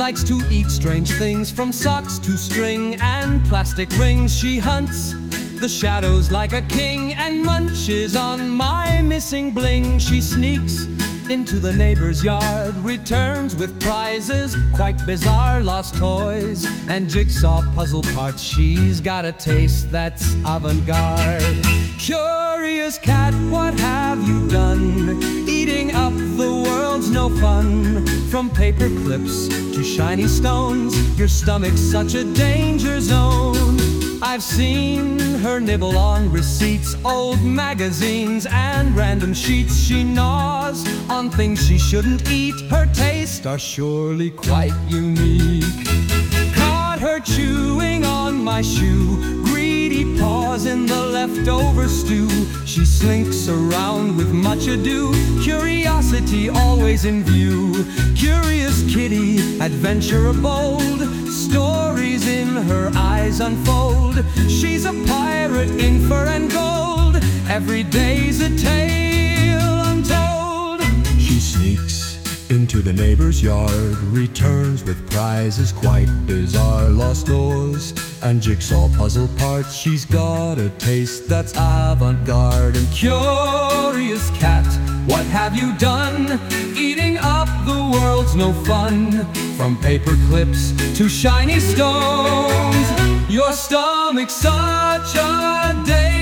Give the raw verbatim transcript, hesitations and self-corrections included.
likes to eat strange things, from socks to string and plastic rings. She hunts the shadows like a king and munches on my missing bling. She sneaks into the neighbor's yard, returns with prizes quite bizarre, lost toys and jigsaw puzzle parts. She's got a taste that's avant-garde. Curious cat, what have you done? Eating up the world's no fun. From paper clips to shiny stones, your stomach's such a danger zone. I've seen her nibble on receipts, old magazines and random sheets. She gnaws on things she shouldn't eat. Her tastes are surely quite unique. Caught her chewing on my shoe, greedy paws in the leftover stew. She slinks around with much ado, curiosity always in view. Curious kitty, adventurer bold, stories in her eyes unfold. She's a pirate in fur and gold, every day's a tale untold. She sneaks into the neighbor's yard, returns with prizes quite bizarre, lost doors and jigsaw puzzle parts. She's got a taste that's avant-garde. And curious cat, what have you done? Eating up the world's no fun. From paper clips to shiny stones, your stomach's such a day